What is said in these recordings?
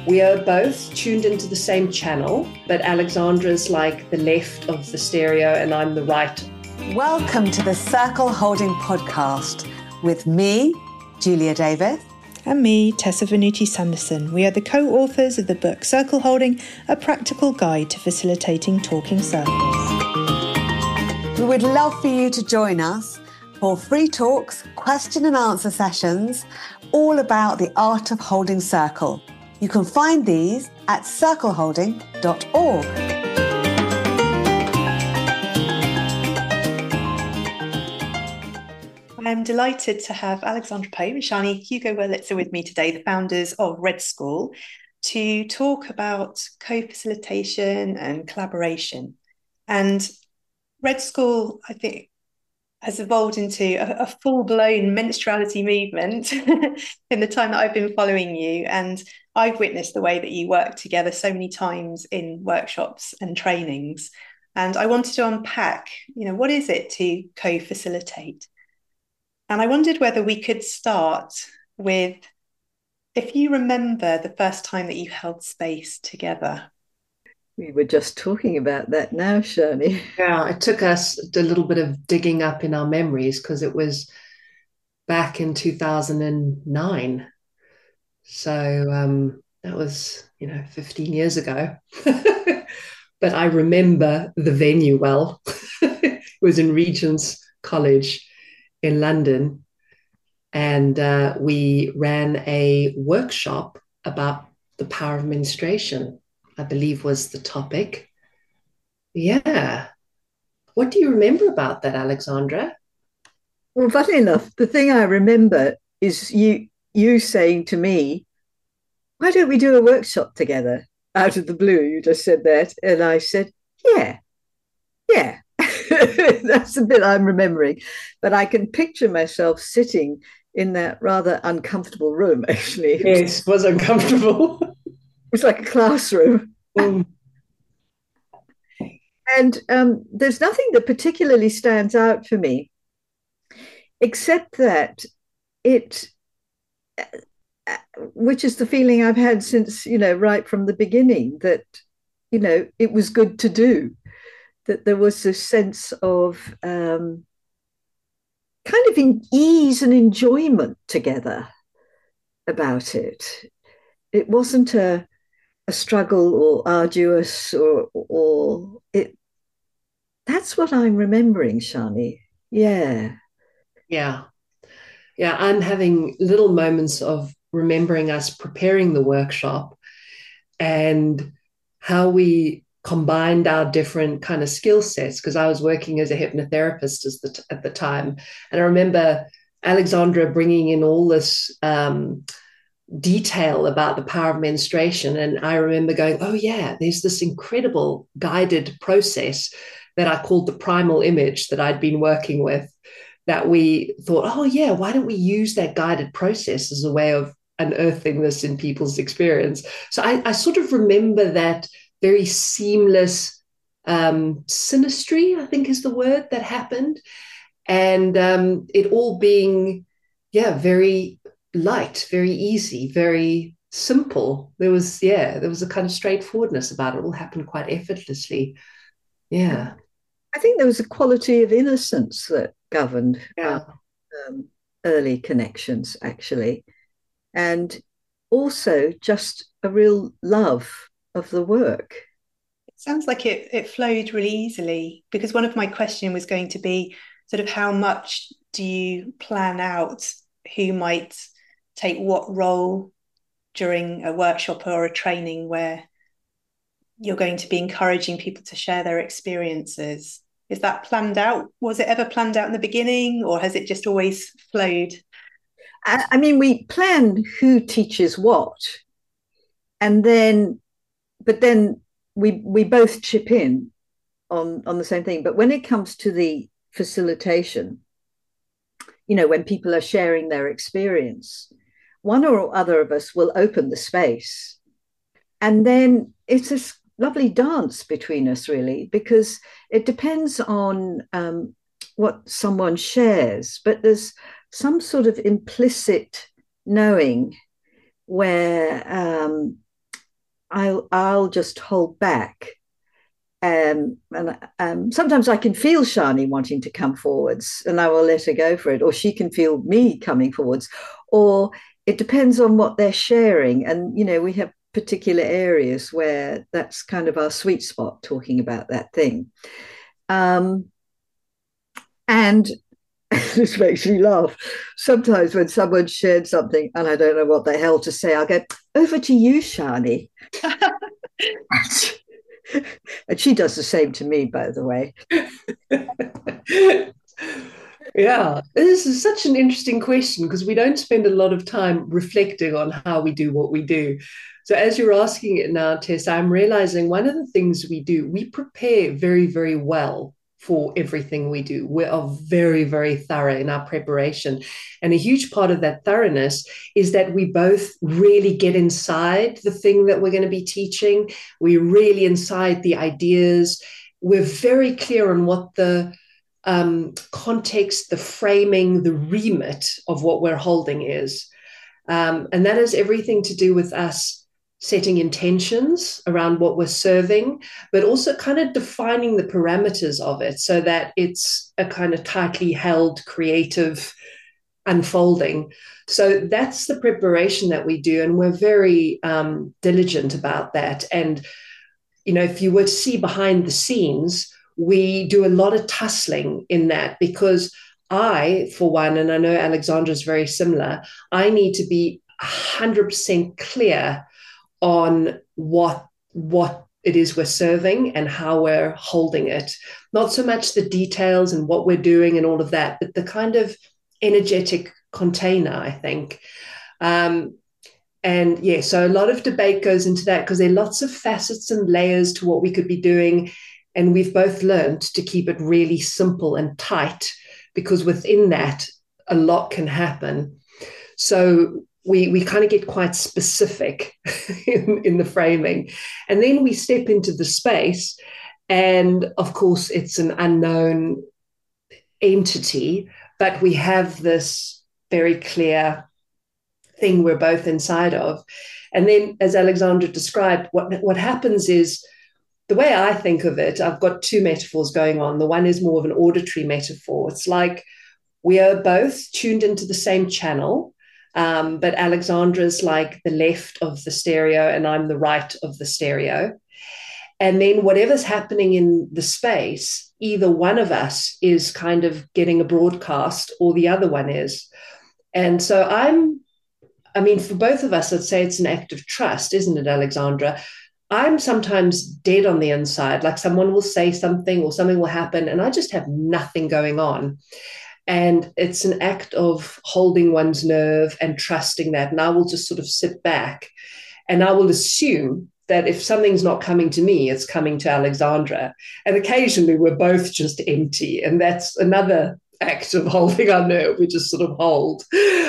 We are both tuned into the same channel, but Alexandra's like the left of the stereo and I'm the right. Welcome to the Circle Holding podcast with me, Julia Davis. And me, Tessa Venuti Sanderson. We are the co-authors of the book Circle Holding, a practical guide to facilitating talking circles. We would love for you to join us for free talks, question and answer sessions, all about the art of holding circle. You can find these at circleholding.org. I'm delighted to have Alexandra Pope and Shani Hugo-Wurlitzer with me today, the founders of Red School, to talk about co-facilitation and collaboration. And Red School, I think, has evolved into a full-blown menstruality movement in the time that I've been following you. And I've witnessed the way that you work together so many times in workshops and trainings. And I wanted to unpack, what is it to co-facilitate? And I wondered whether we could start with, if you remember the first time that you held space together. We were just talking about that now, Shani. Yeah, it took us a little bit of digging up in our memories because it was back in 2009. So that was, 15 years ago. But I remember the venue well. It was in Regent's College in London. And we ran a workshop about the power of menstruation, I believe was the topic. Yeah. What do you remember about that, Alexandra? Well, funny enough, the thing I remember is you saying to me, why don't we do a workshop together? Out of the blue, you just said that. And I said, yeah. That's the bit I'm remembering. But I can picture myself sitting in that rather uncomfortable room, actually. Yes, it was uncomfortable. It was like a classroom. And there's nothing that particularly stands out for me, except that which is the feeling I've had since, right from the beginning, that, it was good to do, that there was this sense of kind of ease and enjoyment together about it. It wasn't a struggle or arduous or it. That's what I'm remembering, Shani. Yeah. I'm having little moments of remembering us preparing the workshop and how we combined our different kind of skill sets, because I was working as a hypnotherapist at the time. And I remember Alexandra bringing in all this detail about the power of menstruation. And I remember going, oh yeah, there's this incredible guided process that I called the primal image that I'd been working with, that we thought, oh yeah, why don't we use that guided process as a way of unearthing this in people's experience? So I sort of remember that very seamless synastry, I think is the word that happened. And it all being, very light, very easy, very simple. There was a kind of straightforwardness about it. It all happened quite effortlessly. Yeah. I think there was a quality of innocence that governed our early connections, actually. And also just a real love of the work. It sounds like it flowed really easily, because one of my questions was going to be sort of how much do you plan out who might take what role during a workshop or a training where you're going to be encouraging people to share their experiences. Is that planned out? Was it ever planned out in the beginning, or has it just always flowed? I mean, we plan who teaches what, but then we both chip in on the same thing. But when it comes to the facilitation, when people are sharing their experience, one or other of us will open the space, and then it's a lovely dance between us, really, because it depends on what someone shares, but there's some sort of implicit knowing where I'll just hold back. And sometimes I can feel Shani wanting to come forwards, and I will let her go for it, or she can feel me coming forwards, or it depends on what they're sharing. And we have particular areas where that's kind of our sweet spot, talking about that thing. And this makes me laugh. Sometimes when someone shared something and I don't know what the hell to say, I'll go, over to you, Shani. And she does the same to me, by the way. Yeah, this is such an interesting question because we don't spend a lot of time reflecting on how we do what we do. So as you're asking it now, Tess, I'm realizing one of the things we do, we prepare very, very well for everything we do. We are very, very thorough in our preparation. And a huge part of that thoroughness is that we both really get inside the thing that we're going to be teaching. We're really inside the ideas. We're very clear on what the context, the framing, the remit of what we're holding is. And that has everything to do with us setting intentions around what we're serving, but also kind of defining the parameters of it so that it's a kind of tightly held creative unfolding. So that's the preparation that we do. And we're very diligent about that. And, if you were to see behind the scenes, we do a lot of tussling in that because I, for one, and I know Alexandra is very similar, I need to be 100% clear on what it is we're serving and how we're holding it. Not so much the details and what we're doing and all of that, but the kind of energetic container, I think. And yeah, so a lot of debate goes into that because there are lots of facets and layers to what we could be doing. And we've both learned to keep it really simple and tight because within that, a lot can happen. So we kind of get quite specific in the framing. And then we step into the space. And of course, it's an unknown entity, but we have this very clear thing we're both inside of. And then, as Alexandra described, what happens is, the way I think of it, I've got two metaphors going on. The one is more of an auditory metaphor. It's like we are both tuned into the same channel, but Alexandra's like the left of the stereo and I'm the right of the stereo. And then whatever's happening in the space, either one of us is kind of getting a broadcast or the other one is. And so for both of us, I'd say it's an act of trust, isn't it, Alexandra? I'm sometimes dead on the inside, like someone will say something or something will happen and I just have nothing going on. And it's an act of holding one's nerve and trusting that. And I will just sort of sit back and I will assume that if something's not coming to me, it's coming to Alexandra. And occasionally we're both just empty. And that's another act of holding our nerve. We just sort of hold.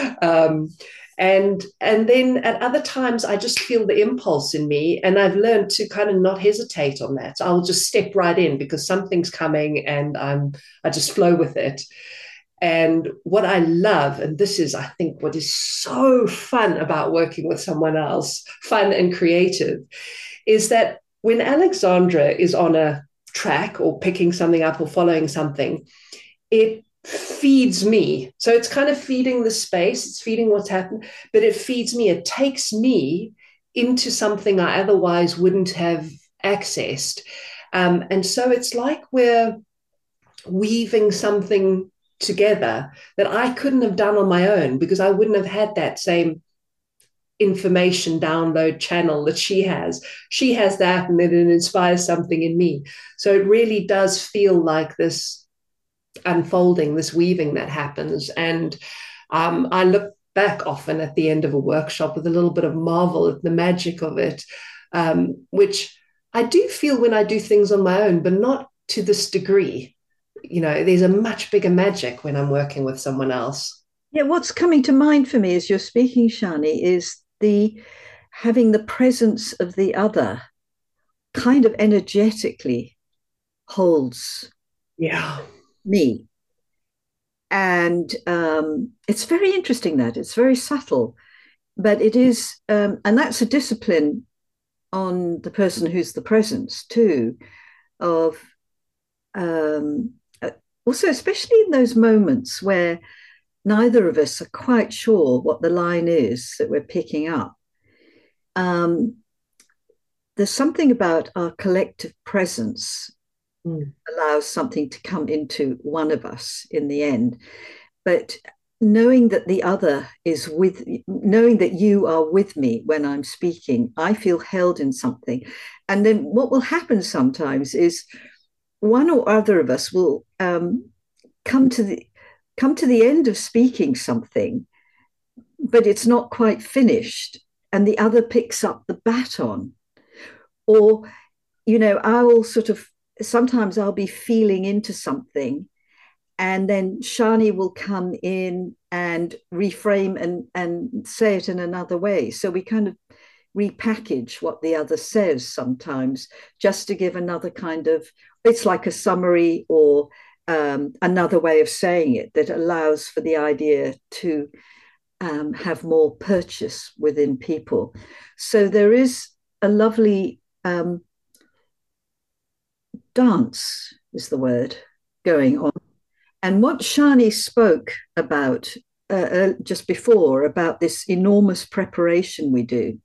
And then at other times, I just feel the impulse in me. And I've learned to kind of not hesitate on that. So I'll just step right in because something's coming and I just flow with it. And what I love, and this is, I think, what is so fun about working with someone else, fun and creative, is that when Alexandra is on a track or picking something up or following something, it feeds me. So it's kind of feeding the space, it's feeding what's happened, but it feeds me. It takes me into something I otherwise wouldn't have accessed. And so it's like we're weaving something together that I couldn't have done on my own because I wouldn't have had that same information download channel that she has. She has that and then it inspires something in me. So it really does feel like this unfolding, this weaving that happens. And I look back often at the end of a workshop with a little bit of marvel at the magic of it, which I do feel when I do things on my own, but not to this degree. There's a much bigger magic when I'm working with someone else. Yeah, what's coming to mind for me as you're speaking, Shani, is having the presence of the other kind of energetically holds me. And it's very interesting that it's very subtle, but it is, and that's a discipline on the person who's the presence too, of um, also, especially in those moments where neither of us are quite sure what the line is that we're picking up. There's something about our collective presence allows something to come into one of us in the end. But knowing that the other is knowing that you are with me when I'm speaking, I feel held in something. And then what will happen sometimes is one or other of us will come to the end of speaking something, but it's not quite finished, and the other picks up the baton. Or, I will sometimes I'll be feeling into something, and then Shani will come in and reframe and say it in another way. So we kind of repackage what the other says sometimes, just to give another kind of, it's like a summary or another way of saying it that allows for the idea to have more purchase within people. So there is a lovely dance, is the word, going on. And what Shani spoke about just before, about this enormous preparation we do,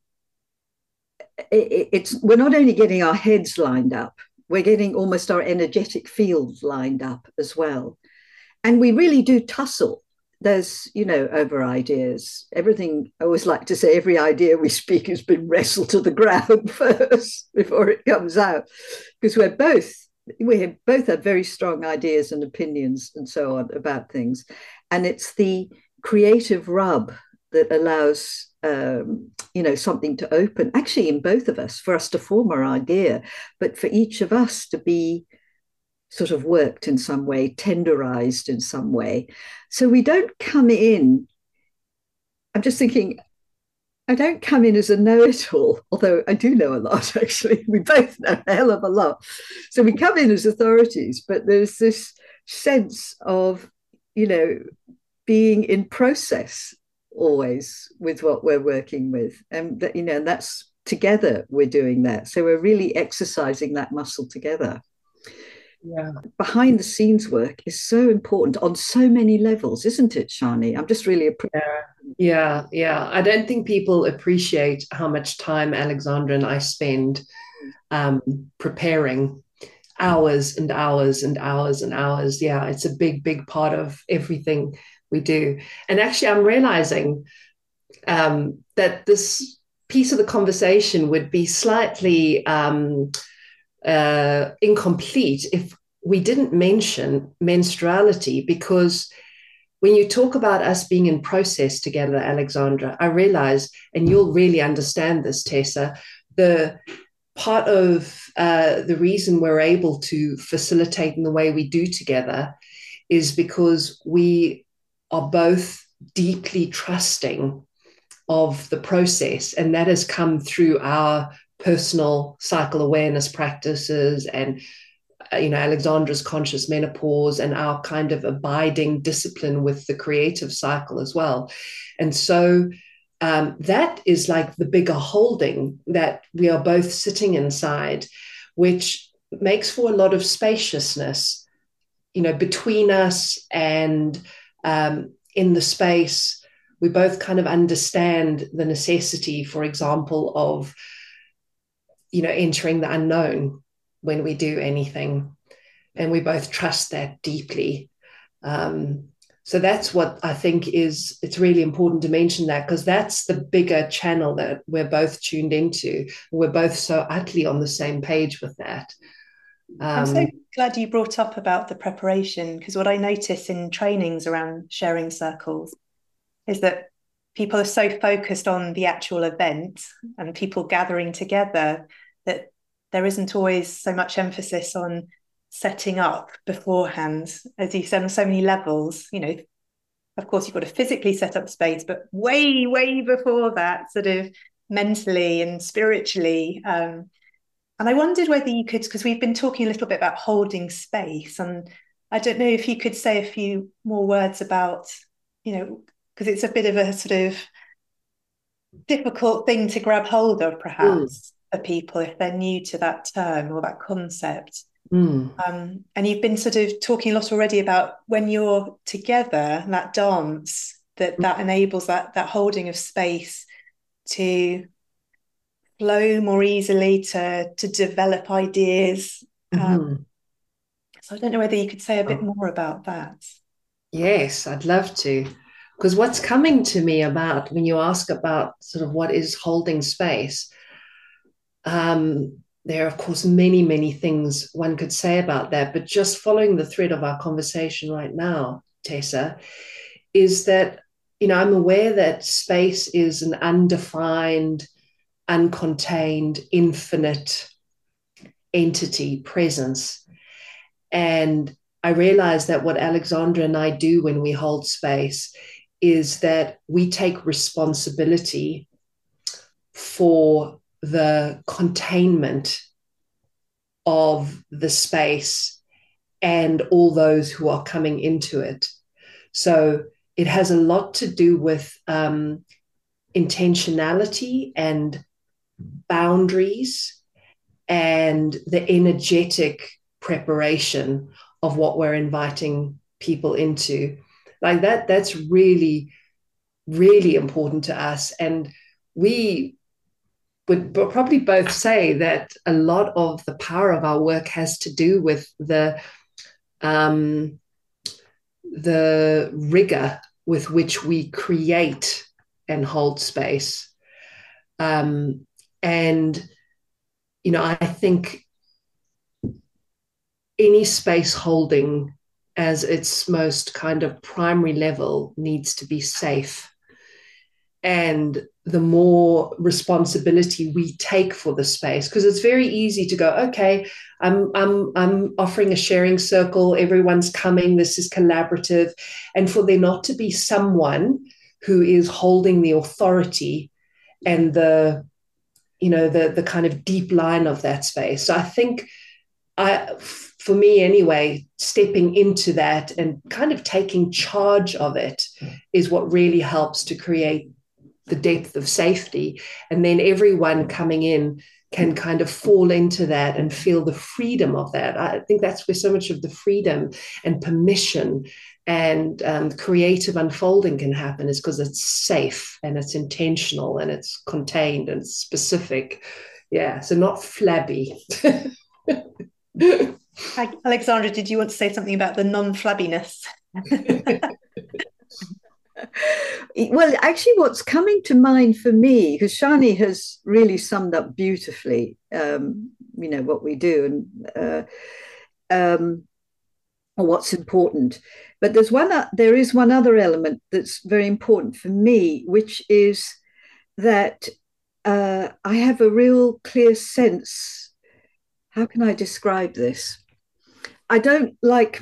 we're not only getting our heads lined up, we're getting almost our energetic field lined up as well. And we really do tussle. There's, over ideas. Everything, I always like to say, every idea we speak has been wrestled to the ground first before it comes out. Because we both have very strong ideas and opinions and so on about things. And it's the creative rub that allows something to open, actually in both of us, for us to form our idea, but for each of us to be sort of worked in some way, tenderized in some way. So we don't come in, I'm just thinking, I don't come in as a know-it-all, although I do know a lot, actually. We both know a hell of a lot. So we come in as authorities, but there's this sense of, being in process always with what we're working with. And that, and that's together we're doing that. So we're really exercising that muscle together. Yeah. Behind the scenes work is so important on so many levels, isn't it, Shani? I'm just really Yeah. I don't think people appreciate how much time Alexandra and I spend preparing, hours and hours and hours and hours. Yeah, it's a big part of everything we do. And actually, I'm realizing that this piece of the conversation would be slightly incomplete if we didn't mention menstruality, because when you talk about us being in process together, Alexandra, I realize, and you'll really understand this, Tessa, the part of the reason we're able to facilitate in the way we do together is because we are both deeply trusting of the process, and that has come through our personal cycle awareness practices and Alexandra's conscious menopause and our kind of abiding discipline with the creative cycle as well. And so that is like the bigger holding that we are both sitting inside, which makes for a lot of spaciousness, between us, and in the space, we both kind of understand the necessity, for example, of entering the unknown when we do anything, and we both trust that deeply. So that's what I think it's really important to mention that, because that's the bigger channel that we're both tuned into. We're both so utterly on the same page with that. I'm so glad you brought up about the preparation, because what I notice in trainings around sharing circles is that people are so focused on the actual event and people gathering together that there isn't always so much emphasis on setting up beforehand, as you said, on so many levels. Of course, you've got to physically set up space, but way before that, sort of mentally and spiritually. And I wondered whether you could, because we've been talking a little bit about holding space, and I don't know if you could say a few more words about, because it's a bit of a sort of difficult thing to grab hold of, perhaps. for people if they're new to that term or that concept. Mm. And you've been sort of talking a lot already about when you're together, that dance, that enables that holding of space to flow more easily, to develop ideas. So I don't know whether you could say a bit more about that. Yes, I'd love to. Because what's coming to me about when you ask about sort of what is holding space, there are, of course, many, many things one could say about that. But just following the thread of our conversation right now, Tessa, is that, I'm aware that space is an undefined, uncontained, infinite entity, presence. And I realize that what Alexandra and I do when we hold space is that we take responsibility for the containment of the space and all those who are coming into it. So it has a lot to do with intentionality and boundaries and the energetic preparation of what we're inviting people into. Like that's really, really important to us. And we would probably both say that a lot of the power of our work has to do with the rigor with which we create and hold space. And, I think any space holding as its most kind of primary level needs to be safe. And the more responsibility we take for the space, because it's very easy to go, okay, I'm offering a sharing circle, everyone's coming, this is collaborative, and for there not to be someone who is holding the authority and the kind of deep line of that space. So I think for me anyway, stepping into that and kind of taking charge of it is what really helps to create the depth of safety. And then everyone coming in can kind of fall into that and feel the freedom of that. I think that's where so much of the freedom and permission and creative unfolding can happen, is because it's safe and it's intentional and it's contained and it's specific. Yeah, so not flabby. Alexandra, did you want to say something about the non-flabbiness? Well, actually, what's coming to mind for me, because Shani has really summed up beautifully, what we do and what's important. But there is one other element that's very important for me, which is that I have a real clear sense. How can I describe this? I like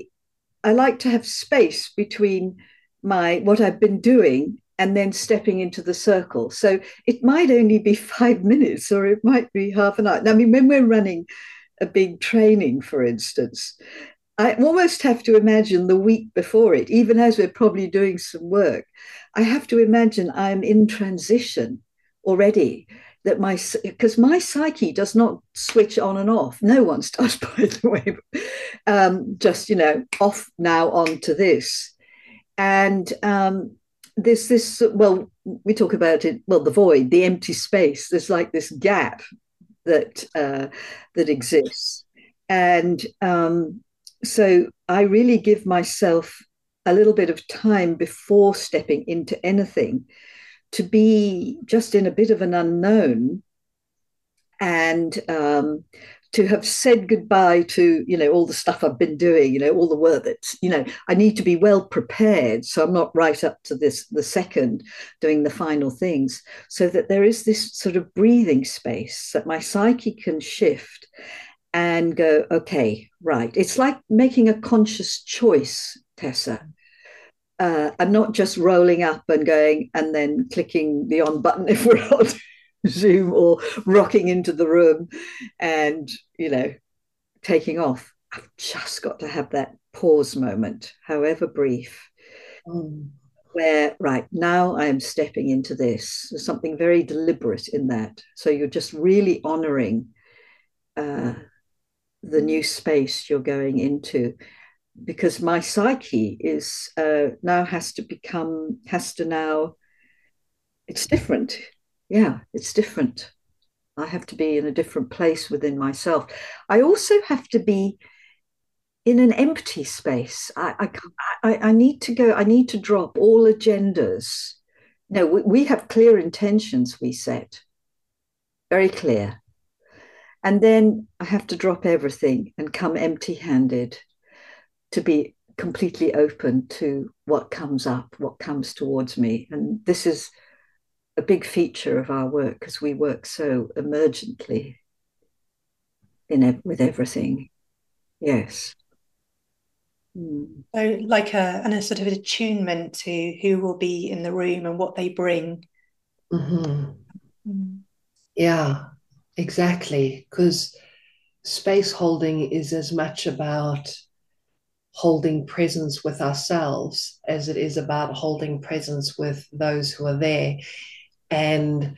to have space between what I've been doing and then stepping into the circle. So it might only be 5 minutes or it might be half an hour. I mean, when we're running a big training, for instance, I almost have to imagine the week before it, even as we're probably doing some work, I have to imagine I'm in transition already. Because my psyche does not switch on and off. No one's does, by the way. Just, off now on to this. And well, we talk about it, well, the void, the empty space. There's like this gap that exists. And so I really give myself a little bit of time before stepping into anything to be just in a bit of an unknown and to have said goodbye to, all the stuff I've been doing, all the work that, I need to be well prepared. So I'm not right up to the second doing the final things, so that there is this sort of breathing space that my psyche can shift and go, okay, right. It's like making a conscious choice, Tessa. I'm not just rolling up and going and then clicking the on button if we're on Zoom, or rocking into the room and, taking off. I've just got to have that pause moment, however brief. where, right, now I am stepping into this. There's something very deliberate in that. So you're just really honoring uh, the new space you're going into, because my psyche is now has to now, it's different. Yeah, it's different. I have to be in a different place within myself. I also have to be in an empty space. I need to go, I need to drop all agendas. No, we have clear intentions we set, very clear. And then I have to drop everything and come empty handed to be completely open to what comes up, what comes towards me. And this is a big feature of our work because we work so emergently with everything. Yes. So like a sort of attunement to who will be in the room and what they bring. Mm-hmm. Yeah, exactly. Because space holding is as much about holding presence with ourselves as it is about holding presence with those who are there. And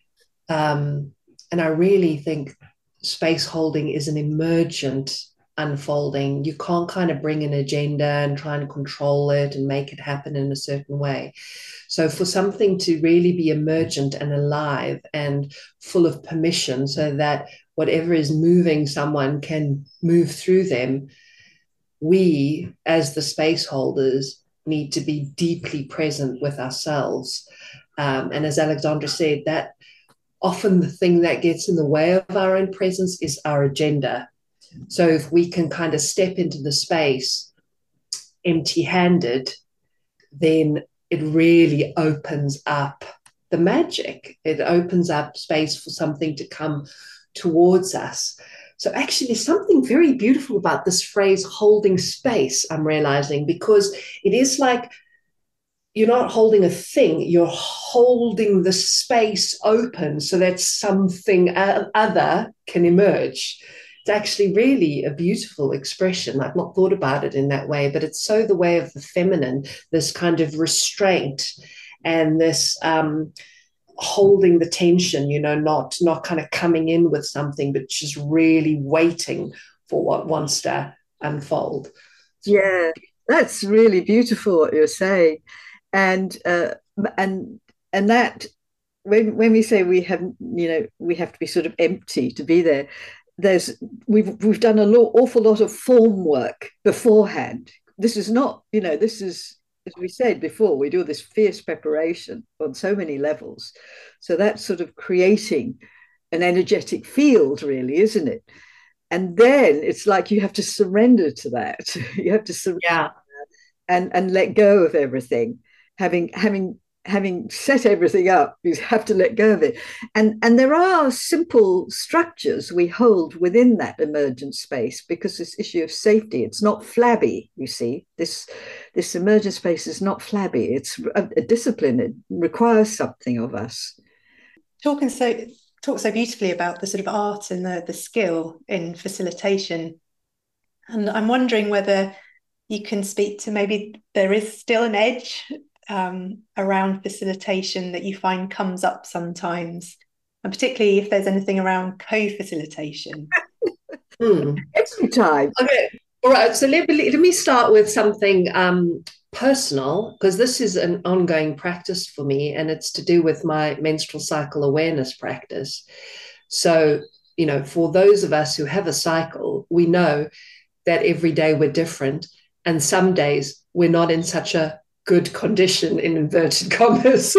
I really think space holding is an emergent unfolding. You can't kind of bring an agenda and try and control it and make it happen in a certain way. So for something to really be emergent and alive and full of permission so that whatever is moving someone can move through them, we as the space holders need to be deeply present with ourselves. And as Alexandra said, that often the thing that gets in the way of our own presence is our agenda. So if we can kind of step into the space empty-handed, then it really opens up the magic. It opens up space for something to come towards us. So actually, there's something very beautiful about this phrase, holding space, I'm realizing, because it is like you're not holding a thing, you're holding the space open so that something other can emerge. It's actually really a beautiful expression. I've not thought about it in that way, but it's so the way of the feminine, this kind of restraint and this holding the tension, not kind of coming in with something, but just really waiting for what wants to unfold. Yeah, that's really beautiful what you're saying. And and that when we say we have we have to be sort of empty to be there, we've done awful lot of form work beforehand. This is not, this is, as we said before, we do this fierce preparation on so many levels. So that's sort of creating an energetic field, really, isn't it? And then it's like you have to surrender to that. You have to surrender and let go of everything. Having set everything up, you have to let go of it. And there are simple structures we hold within that emergent space because this issue of safety, it's not flabby, you see. This emergent space is not flabby. It's a discipline. It requires something of us. Talk so beautifully about the sort of art and the skill in facilitation. And I'm wondering whether you can speak to maybe there is still an edge around facilitation that you find comes up sometimes, and particularly if there's anything around co-facilitation. Every time. Okay, all right. So let me start with something personal, because this is an ongoing practice for me, and it's to do with my menstrual cycle awareness practice. So, for those of us who have a cycle, we know that every day we're different, and some days we're not in such a good condition, in inverted commas,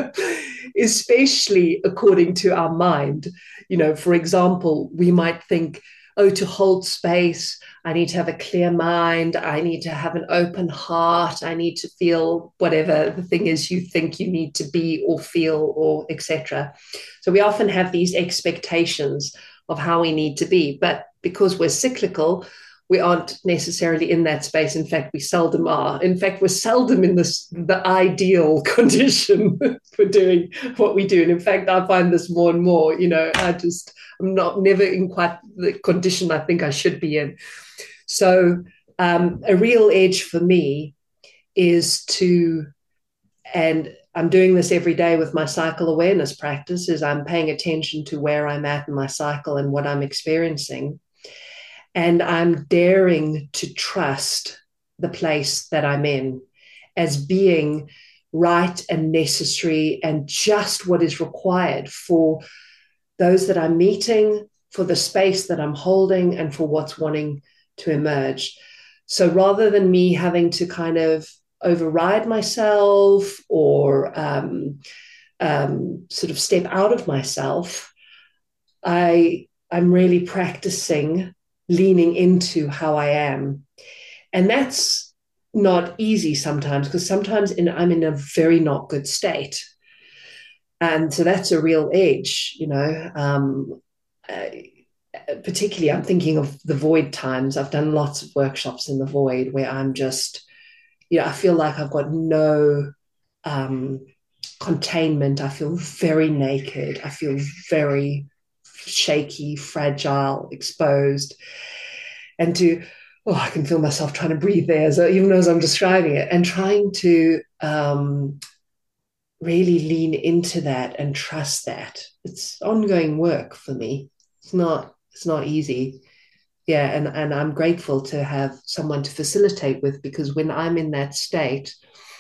especially according to our mind. For example, we might think, oh, to hold space, I need to have a clear mind, I need to have an open heart, I need to feel whatever the thing is you think you need to be or feel, or etc. So we often have these expectations of how we need to be, but because we're cyclical, we aren't necessarily in that space. In fact, we seldom are. In fact, we're seldom in the ideal condition for doing what we do. And in fact, I find this more and more, I'm never in quite the condition I think I should be in. So a real edge for me is to And I'm doing this every day with my cycle awareness practice, is I'm paying attention to where I'm at in my cycle and what I'm experiencing. And I'm daring to trust the place that I'm in as being right and necessary and just what is required for those that I'm meeting, for the space that I'm holding, and for what's wanting to emerge. So rather than me having to kind of override myself or sort of step out of myself, I'm really practicing leaning into how I am. And that's not easy sometimes, because sometimes I'm in a very not good state. And so that's a real edge, particularly I'm thinking of the void times. I've done lots of workshops in the void where I'm just, I feel like I've got no containment. I feel very naked. I feel very shaky, fragile, exposed. And I can feel myself trying to breathe there, so even as I'm describing it, and trying to really lean into that and trust that. It's ongoing work for me. It's not easy. Yeah, and I'm grateful to have someone to facilitate with, because when I'm in that state,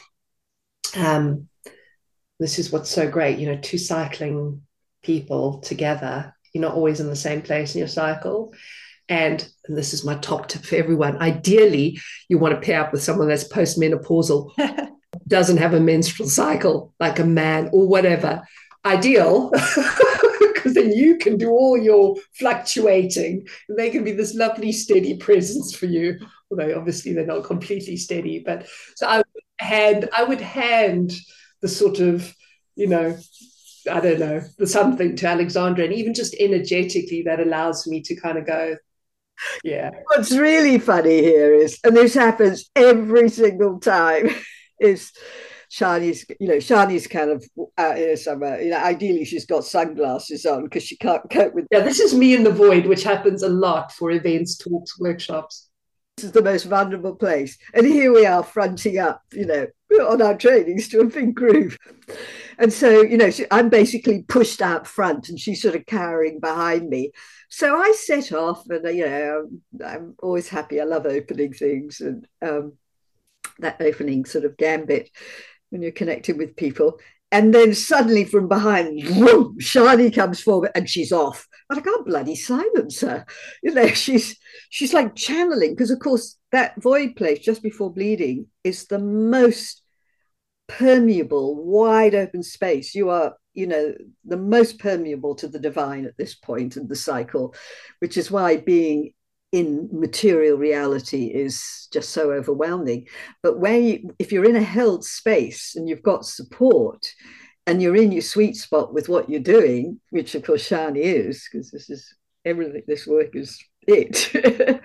this is what's so great, two cycling people together, you're not always in the same place in your cycle. And this is my top tip for everyone. Ideally, you want to pair up with someone that's postmenopausal, doesn't have a menstrual cycle, like a man or whatever. Ideal, because then you can do all your fluctuating. And they can be this lovely, steady presence for you. Although obviously they're not completely steady. But so I would hand the sort of, I don't know, the something to Alexandra, and even just energetically, that allows me to kind of go, yeah. What's really funny here is, and this happens every single time, is Shani's kind of out here somewhere. Ideally she's got sunglasses on because she can't cope with. Yeah, this is me in the void, which happens a lot for events, talks, workshops. This is the most vulnerable place, and here we are fronting up, on our trainings to a big group. And so, I'm basically pushed out front and she's sort of cowering behind me. So I set off, and, I'm always happy. I love opening things, and that opening sort of gambit when you're connecting with people. And then suddenly from behind, whoom, Shani comes forward and she's off. But I can't bloody silence her. She's like channeling, because of course that void place just before bleeding is the most permeable, wide open space. You are, the most permeable to the divine at this point in the cycle, which is why being in material reality is just so overwhelming. But if you're in a held space and you've got support and you're in your sweet spot with what you're doing, which of course Shani is, because this is everything, this work is it.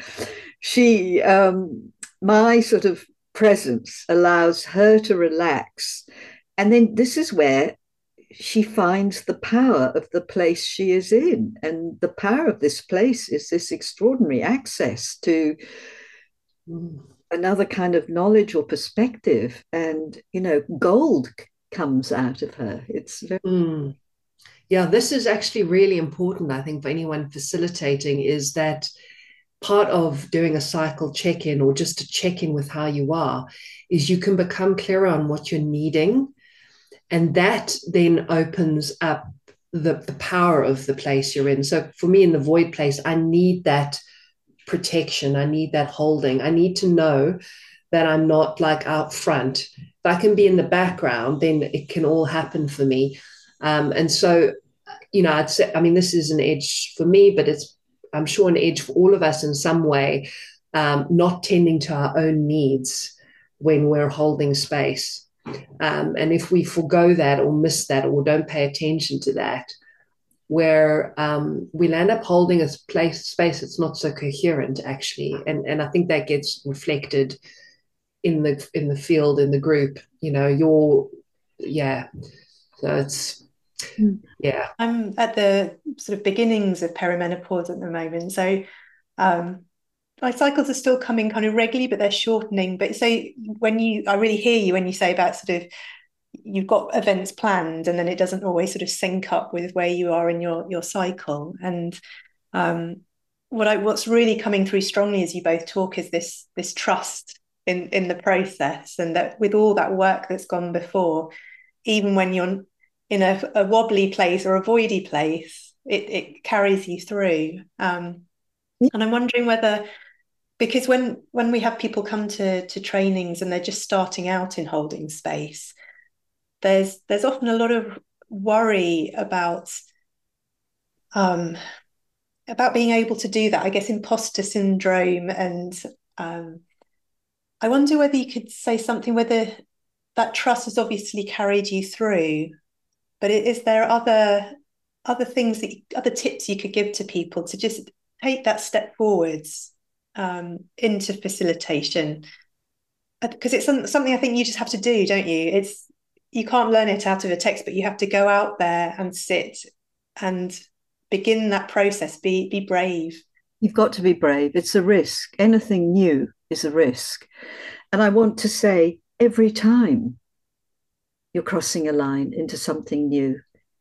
My sort of presence allows her to relax. And then this is where she finds the power of the place she is in. And the power of this place is this extraordinary access to another kind of knowledge or perspective. And, gold comes out of her. It's very... Yeah, this is actually really important, I think, for anyone facilitating, is that part of doing a cycle check-in, or just to check in with how you are, is you can become clearer on what you're needing. And that then opens up the power of the place you're in. So for me in the void place, I need that protection. I need that holding. I need to know that I'm not like out front. If I can be in the background, then it can all happen for me. And so, I'd say, this is an edge for me, but it's, I'm sure, an edge for all of us in some way, not tending to our own needs when we're holding space. And if we forgo that or miss that or don't pay attention to that, where we'll end up holding a space that's not so coherent, actually. And I think that gets reflected in the field, in the group, So it's, yeah. I'm at the sort of beginnings of perimenopause at the moment. So my cycles are still coming kind of regularly, but they're shortening. But so I really hear you when you say about sort of you've got events planned, and then it doesn't always sort of sync up with where you are in your cycle. And what's really coming through strongly as you both talk is this trust in the process, and that with all that work that's gone before, even when you're in a wobbly place or a voidy place, it carries you through. And I'm wondering whether, because when we have people come to trainings and they're just starting out in holding space, there's often a lot of worry about being able to do that, I guess, imposter syndrome. And I wonder whether you could say something, whether that trust has obviously carried you through, but is there other things, other tips you could give to people to just take that step forwards into facilitation? Because it's something I think you just have to do, don't you? You can't learn it out of a text, but you have to go out there and sit and begin that process. Be brave. You've got to be brave. It's a risk. Anything new is a risk. And I want to say, every time you're crossing a line into something new,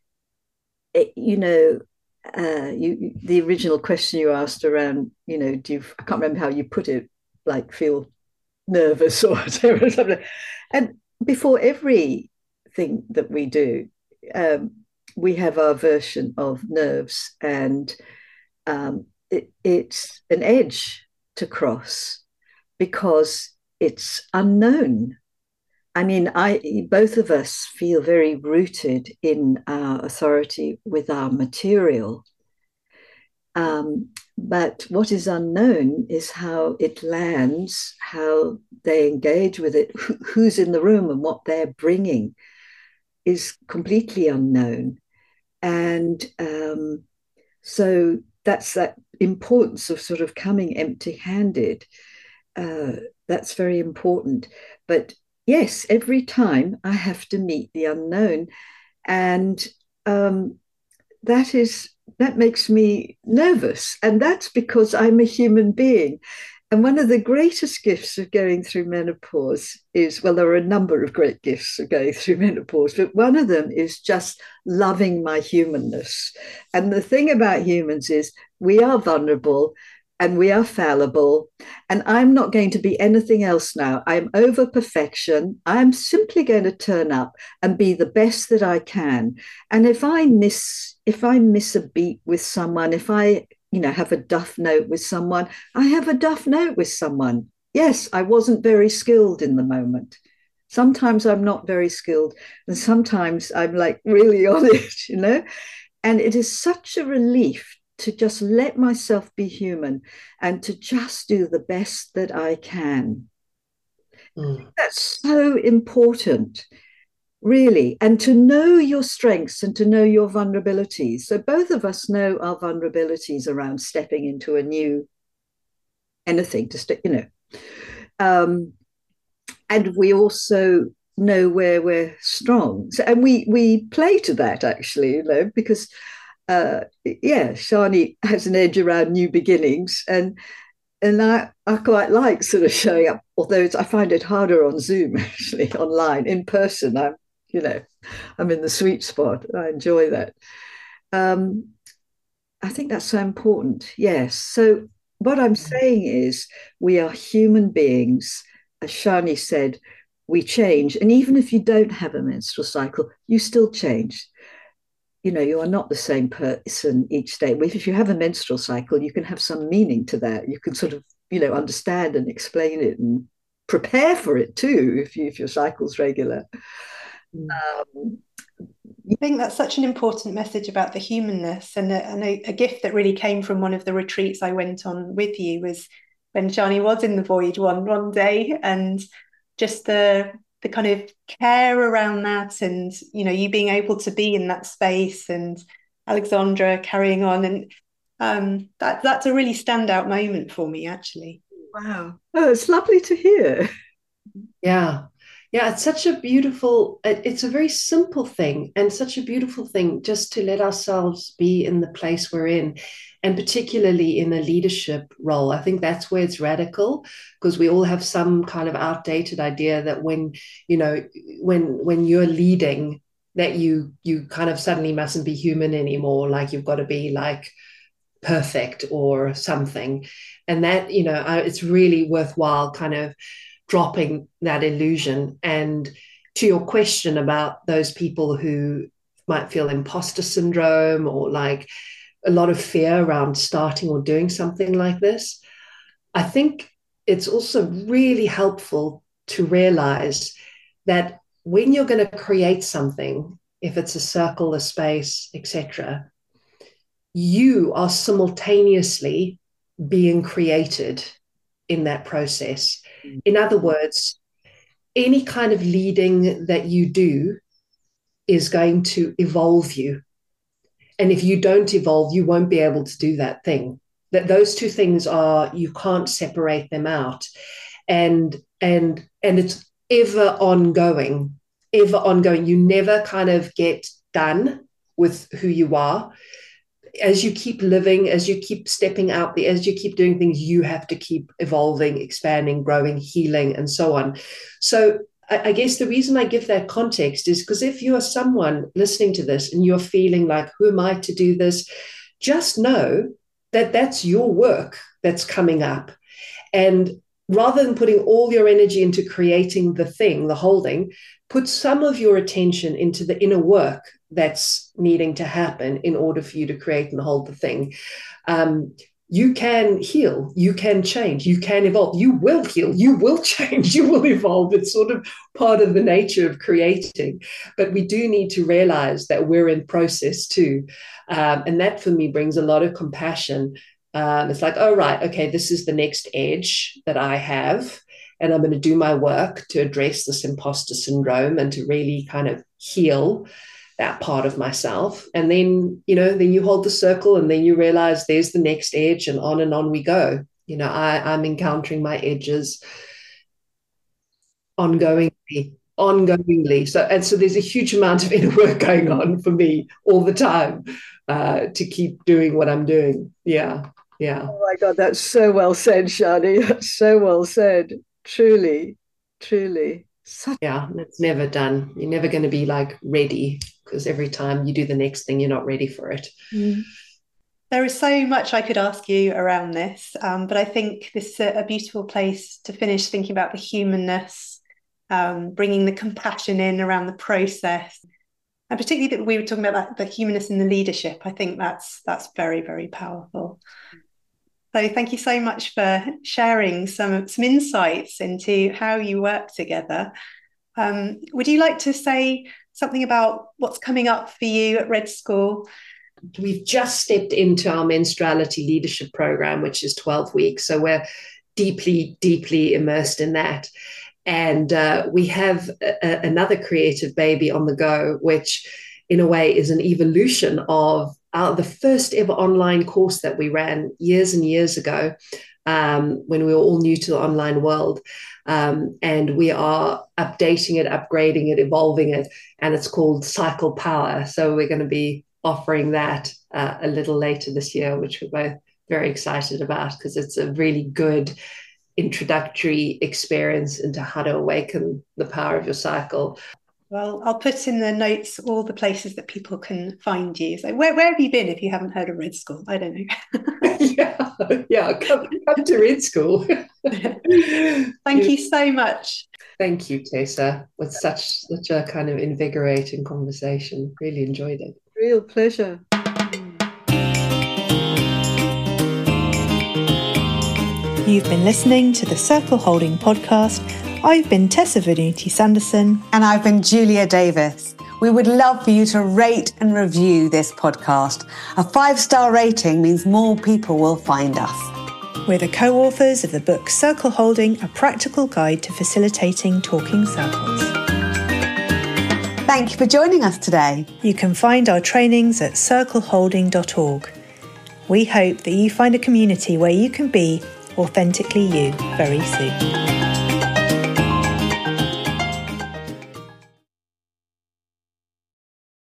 the original question you asked around, I can't remember how you put it, like feel nervous or whatever, something. And before everything that we do, we have our version of nerves, and it's an edge to cross because it's unknown. I mean, both of us feel very rooted in our authority with our material. But what is unknown is how it lands, how they engage with it, who's in the room and what they're bringing is completely unknown. And so that's that importance of sort of coming empty-handed. That's very important. But yes, every time I have to meet the unknown. And that makes me nervous. And that's because I'm a human being. And one of the greatest gifts of going through menopause is, well, there are a number of great gifts of going through menopause, but one of them is just loving my humanness. And the thing about humans is we are vulnerable and we are fallible. And I'm not going to be anything else now. I'm over perfection. I'm simply going to turn up and be the best that I can. And if I miss a beat with someone, if I have a duff note with someone, I have a duff note with someone. Yes, I wasn't very skilled in the moment. Sometimes I'm not very skilled, and sometimes I'm like really on it, And it is such a relief to just let myself be human and to just do the best that I can. That's so important, really, and to know your strengths and to know your vulnerabilities. So both of us know our vulnerabilities around stepping into a new anything and we also know where we're strong. So, and we play to that actually, because Shani has an edge around new beginnings, and I quite like sort of showing up, although I find it harder on Zoom actually. Online, in person, I'm in the sweet spot. I enjoy that. I think that's so important. Yes. So what I'm saying is we are human beings. As Shani said, we change. And even if you don't have a menstrual cycle, you still change. You are not the same person each day. If you have a menstrual cycle, you can have some meaning to that. You can sort of, understand and explain it and prepare for it too, if your cycle's regular. I think that's such an important message about the humanness, and a gift that really came from one of the retreats I went on with you was when Shani was in the void one day, and just the kind of care around that, and you being able to be in that space, and Alexandra carrying on, and that's a really standout moment for me actually. Wow. Oh, it's lovely to hear. Yeah. Yeah, it's it's a very simple thing and such a beautiful thing just to let ourselves be in the place we're in, and particularly in a leadership role. I think that's where it's radical, because we all have some kind of outdated idea that when you're leading, that you kind of suddenly mustn't be human anymore, like you've got to be like perfect or something. And that, it's really worthwhile kind of dropping that illusion. And to your question about those people who might feel imposter syndrome or like a lot of fear around starting or doing something like this, I think it's also really helpful to realize that when you're going to create something, if it's a circle, a space, etc., you are simultaneously being created in that process. In other words, any kind of leading that you do is going to evolve you. And if you don't evolve, you won't be able to do that thing. That those two things you can't separate them out. And it's ever ongoing. You never kind of get done with who you are. As you keep living, as you keep stepping out there, as you keep doing things, you have to keep evolving, expanding, growing, healing, and so on. So I guess the reason I give that context is because if you are someone listening to this and you're feeling like, who am I to do this? Just know that that's your work that's coming up. And rather than putting all your energy into creating the thing, the holding, put some of your attention into the inner work that's needing to happen in order for you to create and hold the thing. You can heal, you can change, you can evolve, you will heal, you will change, you will evolve. It's sort of part of the nature of creating. But we do need to realize that we're in process too. And that for me brings a lot of compassion. It's like, oh, right, okay, this is the next edge that I have. And I'm going to do my work to address this imposter syndrome and to really kind of heal that part of myself. And then, then you hold the circle and then you realize there's the next edge, and on we go. I'm encountering my edges ongoingly. So there's a huge amount of inner work going on for me all the time to keep doing what I'm doing. Yeah. Yeah. Oh my God, that's so well said, Shani. That's so well said. Truly. Yeah, it's never done. You're never going to be like ready, because every time you do the next thing, you're not ready for it. There is so much I could ask you around this, but I think this is a beautiful place to finish thinking about the humanness, bringing the compassion in around the process, and particularly that we were talking about the humanness in the leadership. I think that's very, very powerful. So thank you so much for sharing some insights into how you work together. Would you like to say something about what's coming up for you at Red School? We've just stepped into our menstruality leadership program, which is 12 weeks. So we're deeply, deeply immersed in that. And we have another creative baby on the go, which in a way is an evolution of the first ever online course that we ran years and years ago, when we were all new to the online world. And we are updating it, upgrading it, evolving it, and it's called Cycle Power. So we're going to be offering that a little later this year, which we're both very excited about, because it's a really good introductory experience into how to awaken the power of your cycle. Well, I'll put in the notes all the places that people can find you. So where have you been if you haven't heard of Red School? I don't know. yeah, come to Red School. Thank you so much. Thank you, Tessa, with such a kind of invigorating conversation. Really enjoyed it. Real pleasure. You've been listening to the Circle Holding Podcast. I've been Tessa Venuti-Sanderson. And I've been Julia Davis. We would love for you to rate and review this podcast. A 5-star rating means more people will find us. We're the co-authors of the book Circle Holding, A Practical Guide to Facilitating Talking Circles. Thank you for joining us today. You can find our trainings at circleholding.org. We hope that you find a community where you can be authentically you very soon.